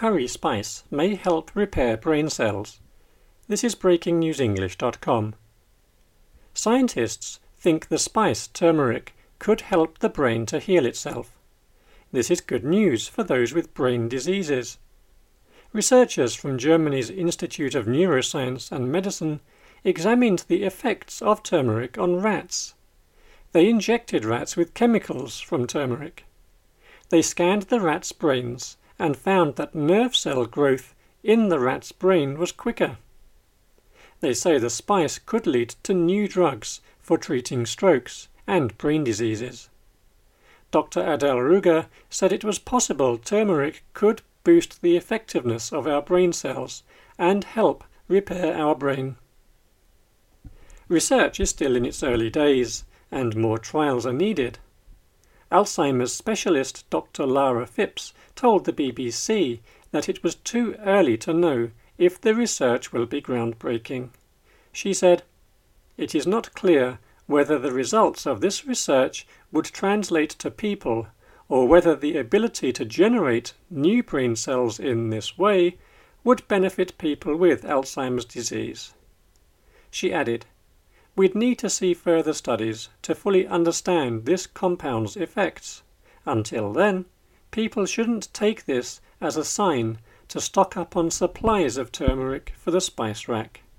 curry spice may help repair brain cells. This is BreakingNewsEnglish.com. Scientists think the spice turmeric could help the brain to heal itself. This is good news for those with brain diseases. Researchers from Germany's Institute of Neuroscience and Medicine examined the effects of turmeric on rats. They injected rats with chemicals from turmeric. They scanned the rats' brains and found that nerve cell growth in the rat's brain was quicker. They say the spice could lead to new drugs for treating strokes and brain diseases. Dr. Adele Ruger said it was possible turmeric could boost the effectiveness of our brain cells and help repair our brain. Research is still in its early days, and more trials are needed. Alzheimer's specialist Dr. Lara Phipps told the BBC that it was too early to know if the research will be groundbreaking. She said, "It is not clear whether the results of this research would translate to people, or whether the ability to generate new brain cells in this way would benefit people with Alzheimer's disease." She added, "We'd need to see further studies to fully understand this compound's effects. Until then, people shouldn't take this as a sign to stock up on supplies of turmeric for the spice rack."